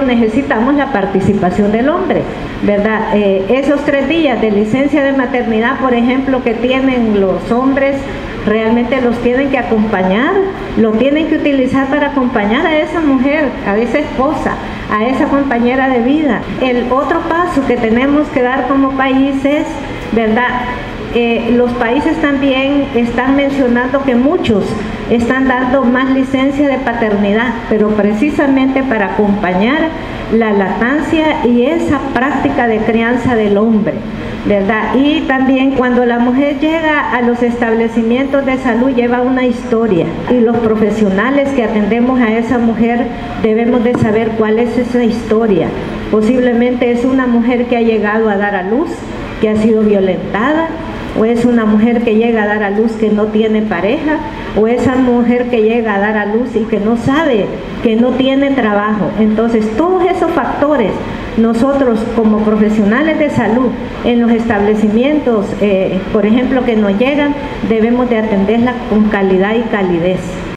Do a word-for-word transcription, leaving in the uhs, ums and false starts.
necesitamos la participación del hombre, ¿verdad? Eh, esos tres días de licencia de maternidad, por ejemplo, que tienen los hombres, realmente los tienen que acompañar, lo tienen que utilizar para acompañar a esa mujer, a esa esposa, a esa compañera de vida. El otro paso que tenemos que dar como país es, ¿verdad? Eh, los países también están mencionando que muchos están dando más licencia de paternidad, pero precisamente para acompañar la lactancia y esa práctica de crianza del hombre, ¿verdad? Y también cuando la mujer llega a los establecimientos de salud lleva una historia, y los profesionales que atendemos a esa mujer debemos de saber cuál es esa historia. Posiblemente es una mujer que ha llegado a dar a luz, que ha sido violentada, o es una mujer que llega a dar a luz que no tiene pareja, o esa mujer que llega a dar a luz y que no sabe, que no tiene trabajo. Entonces todos esos factores nosotros como profesionales de salud en los establecimientos, eh, por ejemplo, que nos llegan, debemos de atenderla con calidad y calidez.